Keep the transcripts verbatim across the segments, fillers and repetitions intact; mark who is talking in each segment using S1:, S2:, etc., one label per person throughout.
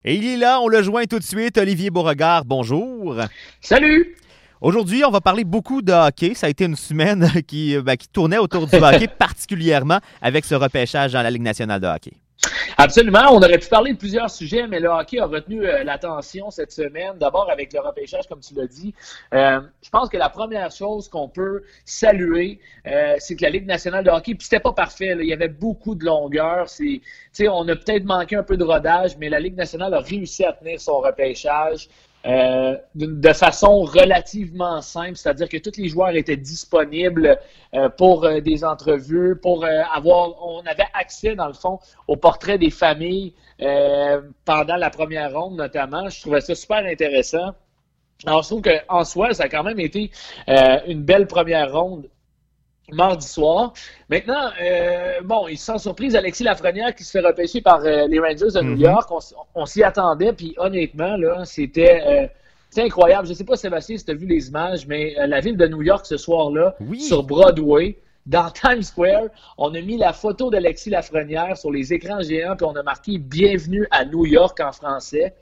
S1: Et il est là, on le joint tout de suite, Olivier Beauregard, bonjour.
S2: Salut!
S1: Aujourd'hui, on va parler beaucoup de hockey. Ça a été une semaine qui, ben, qui tournait autour du hockey, particulièrement avec ce repêchage dans la Ligue nationale de hockey.
S2: Absolument. On aurait pu parler de plusieurs sujets, mais le hockey a retenu euh, l'attention cette semaine. D'abord avec le repêchage, comme tu l'as dit. Euh, je pense que la première chose qu'on peut saluer, euh, c'est que la Ligue nationale de hockey, puis c'était pas parfait, là, il y avait beaucoup de longueur. C'est, on a peut-être manqué un peu de rodage, mais la Ligue nationale a réussi à tenir son repêchage. Euh, de, de façon relativement simple, c'est-à-dire que tous les joueurs étaient disponibles euh, pour euh, des entrevues, pour euh, avoir, on avait accès dans le fond au portrait des familles euh, pendant la première ronde notamment. Je trouvais ça super intéressant. Alors je trouve qu'en soi, ça a quand même été euh, une belle première ronde mardi soir. Maintenant, euh, bon, ils se sont surpris, Alexis Lafrenière qui se fait repêcher par euh, les Rangers de New York. On, on s'y attendait, puis honnêtement, là, c'était, euh, c'était incroyable. Je ne sais pas, Sébastien, si tu as vu les images, mais euh, la ville de New York ce soir-là,
S1: Oui.
S2: sur Broadway, dans Times Square, on a mis la photo d'Alexis Lafrenière sur les écrans géants, puis on a marqué « Bienvenue à New York » en français.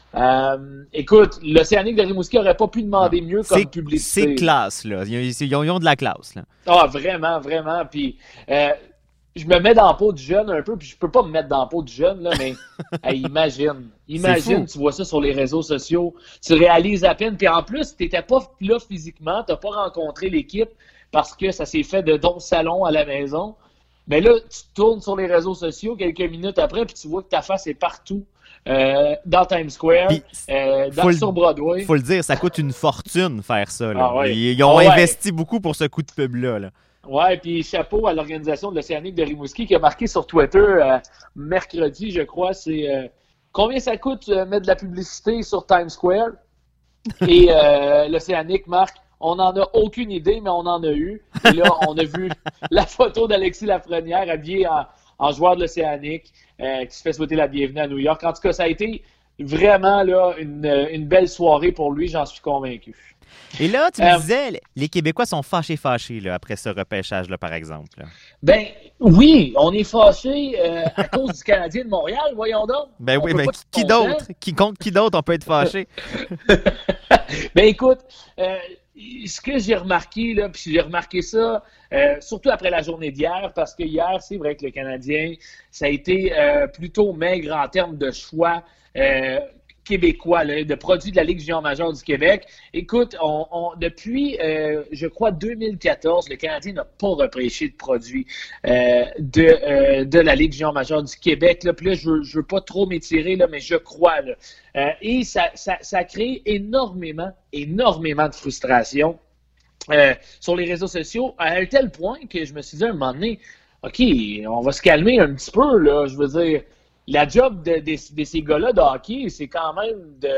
S2: Euh, écoute, l'Océanique de Rimouski n'aurait pas pu demander mieux comme
S1: c'est,
S2: publicité.
S1: C'est classe, là. Ils, ils, ont, ils ont de la classe, là.
S2: Ah, vraiment, vraiment. Puis, euh, je me mets dans la peau du jeune un peu, puis je peux pas me mettre dans la peau du jeune, là, mais hey, imagine. Imagine, tu vois ça sur les réseaux sociaux, tu réalises à peine. Puis en plus, tu n'étais pas là physiquement, tu n'as pas rencontré l'équipe parce que ça s'est fait de ton salon à la maison. Mais là, tu tournes sur les réseaux sociaux quelques minutes après, puis tu vois que ta face est partout. Euh, dans Times Square,
S1: Puis,
S2: euh, dans, sur Broadway.
S1: Il faut le dire, ça coûte une fortune faire ça. Là.
S2: Ah ouais.
S1: Ils, ils ont
S2: ah ouais.
S1: investi beaucoup pour ce coup de pub-là. Là.
S2: Ouais, puis chapeau à l'organisation de l'Océanique de Rimouski qui a marqué sur Twitter euh, mercredi, je crois, c'est euh, combien ça coûte euh, mettre de la publicité sur Times Square? Et euh, l'Océanique marque, on n'en a aucune idée, mais on en a eu. Et là, on a vu la photo d'Alexis Lafrenière habillé en, en joueur de l'Océanique euh, qui se fait souhaiter la bienvenue à New York. En tout cas, ça a été vraiment là, une, une belle soirée pour lui, j'en suis convaincu.
S1: Et là, tu me
S2: euh,
S1: disais, les Québécois sont fâchés, fâchés là, après ce repêchage-là, par exemple. Là.
S2: Ben oui, on est fâchés euh, à cause du Canadien de Montréal, voyons donc.
S1: Ben
S2: on
S1: oui, mais qui, qui d'autre? Qui compte qui d'autre, on peut être fâché?
S2: Ben écoute, euh, ce que j'ai remarqué, là, puis j'ai remarqué ça, euh, surtout après la journée d'hier, parce que hier, c'est vrai que le Canadien, ça a été euh, plutôt maigre en termes de choix euh, québécois, là, de produits de la Ligue junior majeure du Québec. Écoute, on, on, depuis, euh, je crois, deux mille quatorze, le Canadien n'a pas repêché de produits euh, de, euh, de la Ligue junior majeure du Québec. Là. Puis là, je ne veux, je veux pas trop m'étirer, là, mais je crois. Là. Euh, et ça, ça, ça crée énormément, énormément de frustration euh, sur les réseaux sociaux, à un tel point que je me suis dit à un moment donné, OK, on va se calmer un petit peu, là, je veux dire, la job de, de, de ces gars-là de hockey, c'est quand même de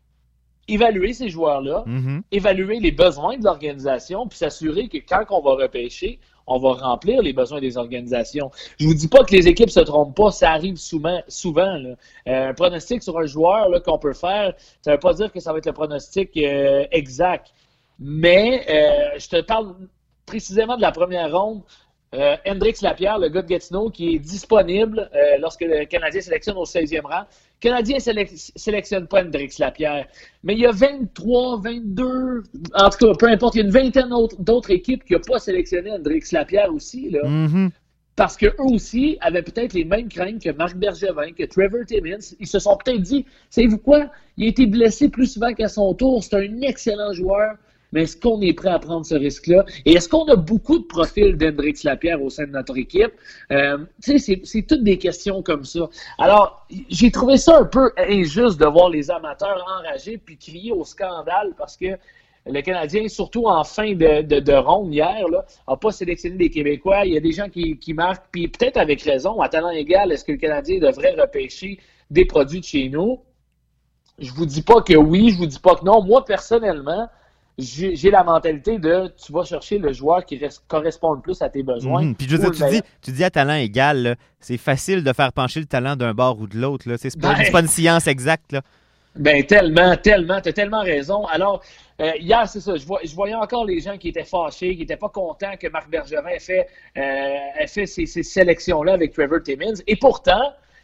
S2: évaluer ces joueurs-là, mm-hmm. évaluer les besoins de l'organisation, puis s'assurer que quand on va repêcher, on va remplir les besoins des organisations. Je vous dis pas que les équipes se trompent pas, ça arrive souvent. souvent là. Euh, un pronostic sur un joueur là, qu'on peut faire, ça veut pas dire que ça va être le pronostic euh, exact. Mais euh, je te parle précisément de la première ronde. Euh, Hendrix Lapierre, le gars de Gatineau, qui est disponible euh, lorsque le Canadien sélectionne au seizième rang. Le Canadien ne sélec- sélectionne pas Hendrix Lapierre, mais il y a vingt-trois, vingt-deux, en tout cas, peu importe, il y a une vingtaine d'autres équipes qui n'ont pas sélectionné Hendrix Lapierre aussi, là,
S1: mm-hmm.
S2: parce qu'eux aussi avaient peut-être les mêmes craintes que Marc Bergevin, que Trevor Timmins. Ils se sont peut-être dit, savez-vous quoi, il a été blessé plus souvent qu'à son tour, c'est un excellent joueur. Mais est-ce qu'on est prêt à prendre ce risque-là? Et est-ce qu'on a beaucoup de profils d'Hendrix Lapierre au sein de notre équipe? Euh, tu sais, c'est, c'est toutes des questions comme ça. Alors, j'ai trouvé ça un peu injuste de voir les amateurs enragés puis crier au scandale parce que le Canadien, surtout en fin de, de, de ronde hier, là, n'a pas sélectionné des Québécois. Il y a des gens qui, qui marquent, puis peut-être avec raison, à talent égal, est-ce que le Canadien devrait repêcher des produits de chez nous? Je vous dis pas que oui, je vous dis pas que non. Moi, personnellement, J'ai, j'ai la mentalité de tu vas chercher le joueur qui reste, correspond le plus à tes besoins.
S1: Mmh, puis je veux dire, tu dis, tu dis à talent égal, là, c'est facile de faire pencher le talent d'un bord ou de l'autre. Là. C'est, c'est, pas, ben, c'est pas une science exacte. Là.
S2: Ben tellement, tellement, tu as tellement raison. Alors, euh, hier, c'est ça, je, vois, je voyais encore les gens qui étaient fâchés, qui n'étaient pas contents que Marc Bergevin ait fait, euh, ait fait ces, ces sélections-là avec Trevor Timmins. Et pourtant,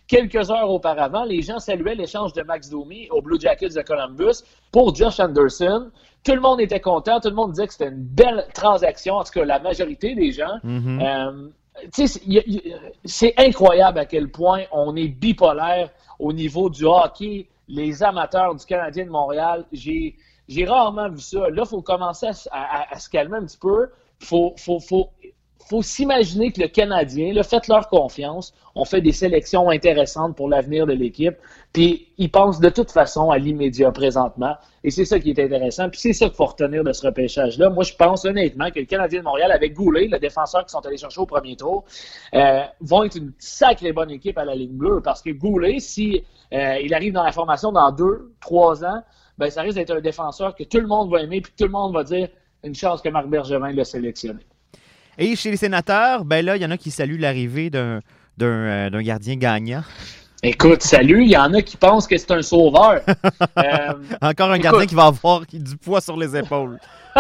S2: quelques heures auparavant, les gens saluaient l'échange de Max Domi aux Blue Jackets de Columbus pour Josh Anderson. Tout le monde était content, tout le monde disait que c'était une belle transaction, en tout cas la majorité des gens.
S1: Mm-hmm.
S2: Euh, tu sais, c'est incroyable à quel point on est bipolaire au niveau du hockey. Les amateurs du Canadien de Montréal, j'ai, j'ai rarement vu ça. Là, il faut commencer à, à, à se calmer un petit peu. Il faut, faut, faut, faut s'imaginer que le Canadien, là, faites-leur confiance. On fait des sélections intéressantes pour l'avenir de l'équipe. Puis, ils pensent de toute façon à l'immédiat présentement. Et c'est ça qui est intéressant. Puis, c'est ça qu'il faut retenir de ce repêchage-là. Moi, je pense honnêtement que le Canadien de Montréal, avec Goulet, le défenseur qui sont allés chercher au premier tour, euh, vont être une sacrée bonne équipe à la ligne bleue. Parce que Goulet, si euh, il arrive dans la formation dans deux, trois ans, ben ça risque d'être un défenseur que tout le monde va aimer. Puis, tout le monde va dire une chance que Marc Bergevin l'a sélectionné.
S1: Et chez les Sénateurs, ben là, il y en a qui saluent l'arrivée d'un, d'un, euh, d'un gardien gagnant.
S2: Écoute, salut, il y en a qui pensent que c'est un sauveur. euh,
S1: Encore un
S2: écoute,
S1: gardien qui va avoir du poids sur les épaules.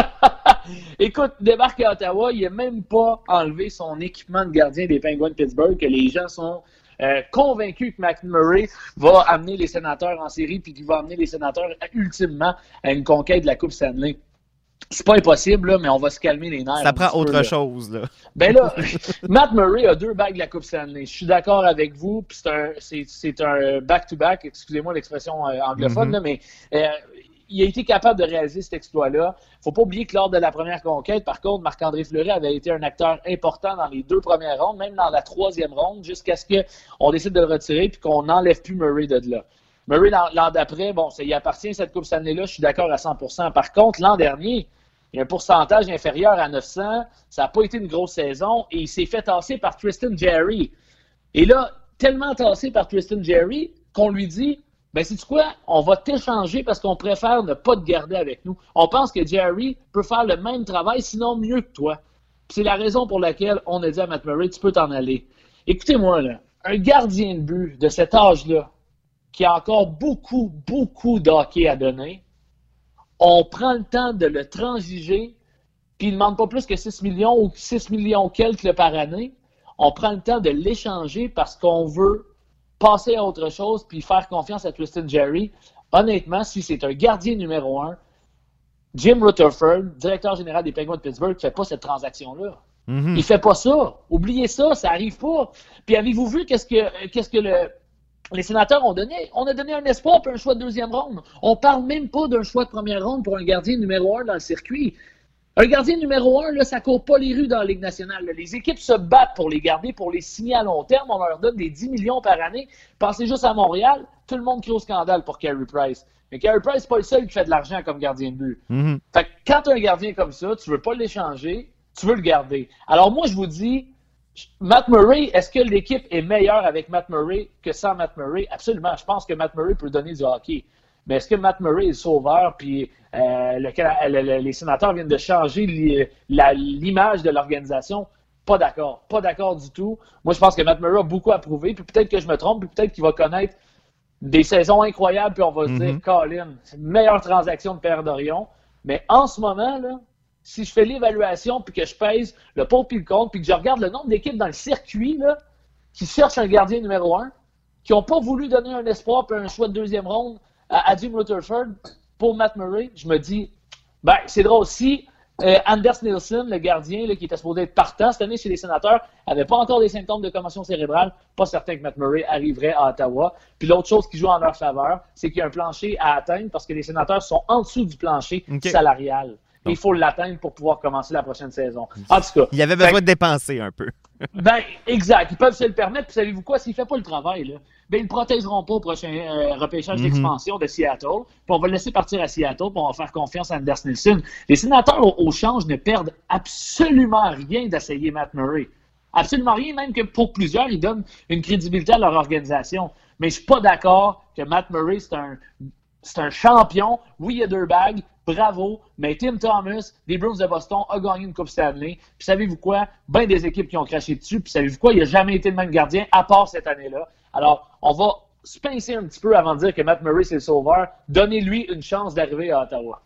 S2: Écoute, débarque à Ottawa, il n'a même pas enlevé son équipement de gardien des Penguins de Pittsburgh, que les gens sont euh, convaincus que McMurray va amener les Sénateurs en série puis qu'il va amener les Sénateurs ultimement à une conquête de la Coupe Stanley. C'est pas impossible, là, mais on va se calmer les nerfs.
S1: Ça prend autre
S2: peu, là.
S1: chose. Là.
S2: Ben là, Matt Murray a deux bagues de la Coupe Stanley. Je suis d'accord avec vous, puis c'est un, c'est, c'est un back-to-back, excusez-moi l'expression euh, anglophone, mm-hmm. là, mais euh, il a été capable de réaliser cet exploit-là. Faut pas oublier que lors de la première conquête, par contre, Marc-André Fleury avait été un acteur important dans les deux premières rondes, même dans la troisième ronde, jusqu'à ce qu'on décide de le retirer puis qu'on n'enlève plus Murray de là. Murray, l'an d'après, bon, ça y appartient, cette Coupe Stanley-là, je suis d'accord à cent pour cent. Par contre, l'an dernier, il y a un pourcentage inférieur à neuf cents, ça n'a pas été une grosse saison, et il s'est fait tasser par Tristan Jarry. Et là, tellement tassé par Tristan Jarry, qu'on lui dit, ben sais-tu quoi, on va t'échanger parce qu'on préfère ne pas te garder avec nous. On pense que Jarry peut faire le même travail, sinon mieux que toi. Puis c'est la raison pour laquelle on a dit à Matt Murray, tu peux t'en aller. Écoutez-moi, là, un gardien de but de cet âge-là, qui a encore beaucoup, beaucoup d'hockey à donner, on prend le temps de le transiger, puis il ne demande pas plus que six millions ou six millions quelques par année. On prend le temps de l'échanger parce qu'on veut passer à autre chose puis faire confiance à Tristan Jarry. Honnêtement, si c'est un gardien numéro un, Jim Rutherford, directeur général des Penguins de Pittsburgh, ne fait pas cette transaction-là. Mm-hmm. Il ne fait pas ça. Oubliez ça, ça n'arrive pas. Puis avez-vous vu qu'est-ce que, qu'est-ce que le... les Sénateurs ont donné? On a donné un espoir pour un choix de deuxième ronde. On parle même pas d'un choix de première ronde pour un gardien numéro un dans le circuit. Un gardien numéro un, là, ça court pas les rues dans la Ligue nationale. Là. Les équipes se battent pour les garder, pour les signer à long terme. On leur donne des dix millions par année. Pensez juste à Montréal, tout le monde crie au scandale pour Carey Price. Mais Carey Price, c'est pas le seul qui fait de l'argent comme gardien de but. Mm-hmm. Fait que quand tu as un gardien comme ça, tu veux pas l'échanger, tu veux le garder. Alors moi, je vous dis, Matt Murray, est-ce que l'équipe est meilleure avec Matt Murray que sans Matt Murray? Absolument. Je pense que Matt Murray peut donner du hockey. Mais est-ce que Matt Murray est le sauveur? Puis euh, le, le, le, les Sénateurs viennent de changer li, la, l'image de l'organisation? Pas d'accord. Pas d'accord du tout. Moi, je pense que Matt Murray a beaucoup à prouver. Puis peut-être que je me trompe. Puis peut-être qu'il va connaître des saisons incroyables. Puis on va mm-hmm. se dire, Colin, c'est une meilleure transaction de Pierre Dorion. Mais en ce moment, là, si je fais l'évaluation puis que je pèse le pour puis le contre, puis que je regarde le nombre d'équipes dans le circuit là, qui cherchent un gardien numéro un, qui n'ont pas voulu donner un espoir puis un choix de deuxième ronde à, à Jim Rutherford pour Matt Murray, je me dis, ben c'est drôle. Si euh, Anders Nilsson, le gardien là, qui était supposé être partant cette année chez les Sénateurs, n'avait pas encore des symptômes de commotion cérébrale, pas certain que Matt Murray arriverait à Ottawa. Puis l'autre chose qui joue en leur faveur, c'est qu'il y a un plancher à atteindre parce que les Sénateurs sont en dessous du plancher okay. salarial. Et il faut l'atteindre pour pouvoir commencer la prochaine saison. En tout cas.
S1: Il avait besoin fait, de dépenser un peu.
S2: Ben, exact. Ils peuvent se le permettre. Puis savez-vous quoi? S'il ne fait pas le travail, là, ben, ils ne protégeront pas au prochain euh, repêchage mm-hmm. d'expansion de Seattle. Puis on va le laisser partir à Seattle. Puis on va faire confiance à Anders Nilsson. Les Sénateurs, au, au change, ne perdent absolument rien d'essayer Matt Murray. Absolument rien, même que pour plusieurs, ils donnent une crédibilité à leur organisation. Mais je ne suis pas d'accord que Matt Murray, c'est un, c'est un champion. Oui, il y a deux bagues. Bravo, mais Tim Thomas, des Bruins de Boston, a gagné une Coupe Stanley. Puis savez-vous quoi? Ben des équipes qui ont craché dessus. Puis savez-vous quoi? Il n'a jamais été le même gardien, à part cette année-là. Alors, on va se pincer un petit peu avant de dire que Matt Murray, c'est le sauveur. Donnez-lui une chance d'arriver à Ottawa.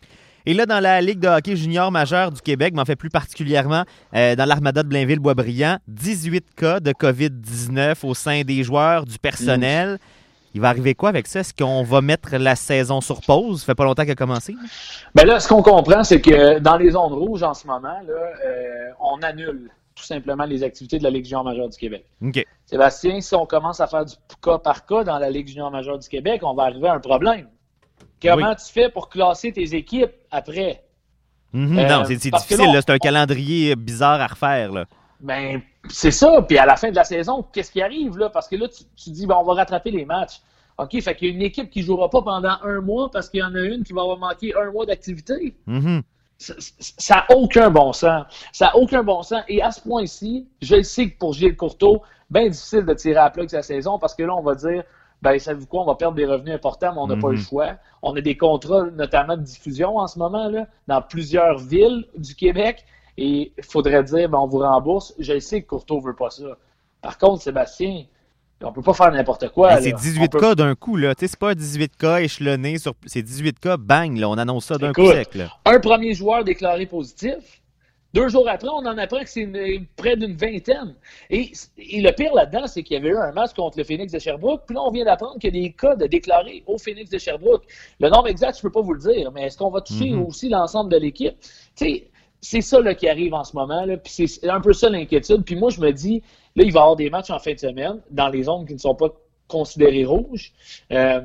S1: Et là, dans la Ligue de hockey junior majeur du Québec, mais en fait plus particulièrement euh, dans l'Armada de Blainville-Boisbriand, dix-huit cas de covid dix-neuf au sein des joueurs, du personnel. Mmh. Il va arriver quoi avec ça? Est-ce qu'on va mettre la saison sur pause? Ça fait pas longtemps qu'elle a commencé.
S2: Bien là, ce qu'on comprend, c'est que dans les zones rouges en ce moment, là, euh, on annule tout simplement les activités de la Ligue junior majeure du Québec.
S1: Okay.
S2: Sébastien, si on commence à faire du cas par cas dans la Ligue junior majeure du Québec, on va arriver à un problème. Comment oui. tu fais pour classer tes équipes après?
S1: Mm-hmm. Euh, non, c'est, c'est difficile. Là, c'est un calendrier bizarre à refaire. Là.
S2: Ben, c'est ça. Puis à la fin de la saison, qu'est-ce qui arrive? Là? Parce que là, tu, tu dis, ben, on va rattraper les matchs. OK, fait qu'il y a une équipe qui ne jouera pas pendant un mois parce qu'il y en a une qui va avoir manqué un mois d'activité.
S1: Mm-hmm.
S2: Ça n'a aucun bon sens. Ça n'a aucun bon sens. Et à ce point-ci, je sais que pour Gilles Courteau, bien difficile de tirer à la plug sa saison parce que là, on va dire, ben, savez-vous quoi, on va perdre des revenus importants, mais on n'a mm-hmm. pas le choix. On a des contrats, notamment de diffusion en ce moment, là, dans plusieurs villes du Québec. Et il faudrait dire, ben, on vous rembourse. Je sais que Courteau ne veut pas ça. Par contre, Sébastien, on peut pas faire n'importe quoi.
S1: Ben, c'est dix-huit peut... cas d'un coup, là. Tu sais, c'est pas dix-huit cas échelonnés sur. C'est dix-huit cas, bang, là. On annonce ça d'un
S2: Écoute,
S1: coup sec, là.
S2: Un premier joueur déclaré positif. Deux jours après, on en apprend que c'est une, près d'une vingtaine. Et, et le pire là-dedans, c'est qu'il y avait eu un match contre le Phoenix de Sherbrooke. Puis là, on vient d'apprendre qu'il y a des cas de déclarés au Phoenix de Sherbrooke. Le nombre exact, je peux pas vous le dire, mais est-ce qu'on va toucher mm-hmm. aussi l'ensemble de l'équipe? Tu sais, c'est ça là, qui arrive en ce moment. Là, puis c'est un peu ça l'inquiétude. Puis moi, je me dis, là, il va y avoir des matchs en fin de semaine dans les zones qui ne sont pas considérées rouges. Euh,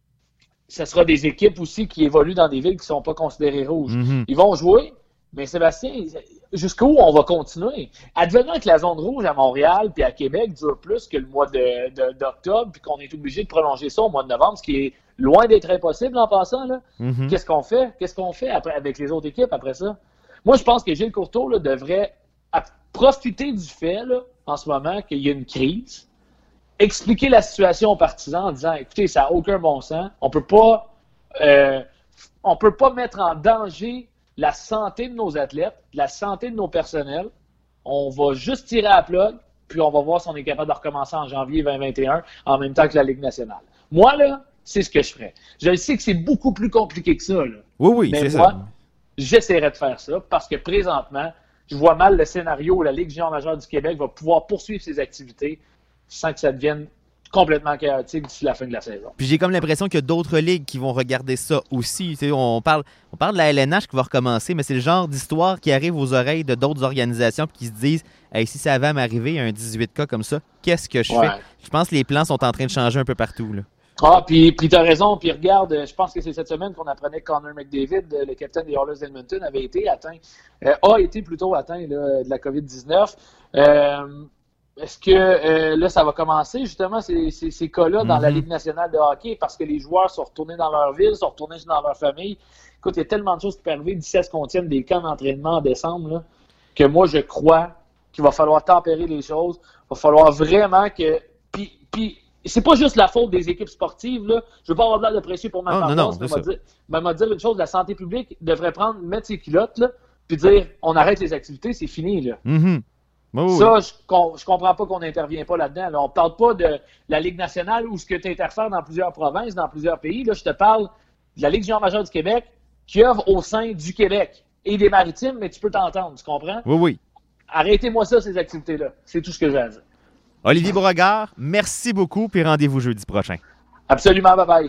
S2: ce sera des équipes aussi qui évoluent dans des villes qui ne sont pas considérées rouges. Mm-hmm. Ils vont jouer, mais Sébastien, jusqu'où on va continuer? Advenant que la zone rouge à Montréal puis à Québec dure plus que le mois de, de, d'octobre, puis qu'on est obligé de prolonger ça au mois de novembre, ce qui est loin d'être impossible en passant, là. Mm-hmm. Qu'est-ce qu'on fait? Qu'est-ce qu'on fait après, avec les autres équipes après ça? Moi, je pense que Gilles Courteau là, devrait profiter du fait, là, en ce moment, qu'il y a une crise, expliquer la situation aux partisans en disant, écoutez, ça n'a aucun bon sens, on peut pas, euh, on peut pas mettre en danger la santé de nos athlètes, la santé de nos personnels. On va juste tirer à la plug, puis on va voir si on est capable de recommencer en janvier vingt vingt et un en même temps que la Ligue nationale. Moi, là, c'est ce que je ferais. Je sais que c'est beaucoup plus compliqué que ça. Là.
S1: Oui, oui,
S2: mais
S1: c'est
S2: moi,
S1: ça.
S2: J'essaierais de faire ça parce que présentement, je vois mal le scénario où la Ligue junior majeure du Québec va pouvoir poursuivre ses activités sans que ça devienne complètement chaotique d'ici la fin de la saison.
S1: Puis j'ai comme l'impression qu'il y a d'autres ligues qui vont regarder ça aussi. Tu sais, on parle, on parle de la L N H qui va recommencer, mais c'est le genre d'histoire qui arrive aux oreilles de d'autres organisations qui se disent hey, si ça va m'arriver un dix-huit cas comme ça, qu'est-ce que je ouais. fais? Je pense que les plans sont en train de changer un peu partout. Là.
S2: Ah, puis, puis t'as raison, puis regarde, je pense que c'est cette semaine qu'on apprenait que Connor McDavid, le capitaine des Oilers d'Edmonton, avait été atteint, euh, a été plutôt atteint là, de la covid dix-neuf. Euh, est-ce que euh, là, ça va commencer justement ces, ces, ces cas-là dans mm-hmm. la Ligue nationale de hockey parce que les joueurs sont retournés dans leur ville, sont retournés dans leur famille? Écoute, il y a tellement de choses qui peuvent arriver d'ici à ce qu'on tienne des camps d'entraînement en décembre là, que moi, je crois qu'il va falloir tempérer les choses. Il va falloir vraiment que... Puis, puis c'est pas juste la faute des équipes sportives, là. Je veux pas avoir de l'air de pression pour ma
S1: oh,
S2: part,
S1: non, non,
S2: mais m'a dire, m'a dire une chose, la santé publique devrait prendre, mettre ses culottes, là, puis dire, on arrête les activités, c'est fini, là.
S1: Mm-hmm. Oh,
S2: ça,
S1: oui.
S2: je, je comprends pas qu'on n'intervient pas là-dedans, là. On parle pas de la Ligue nationale ou ce que tu interfères dans plusieurs provinces, dans plusieurs pays, là. Je te parle de la Ligue junior majeure du Québec qui œuvre au sein du Québec et des Maritimes, mais tu peux t'entendre, tu comprends?
S1: Oui, oui.
S2: Arrêtez-moi ça, ces activités-là. C'est tout ce que j'ai à dire.
S1: Olivier Beauregard, merci beaucoup, puis rendez-vous jeudi prochain.
S2: Absolument, bye-bye.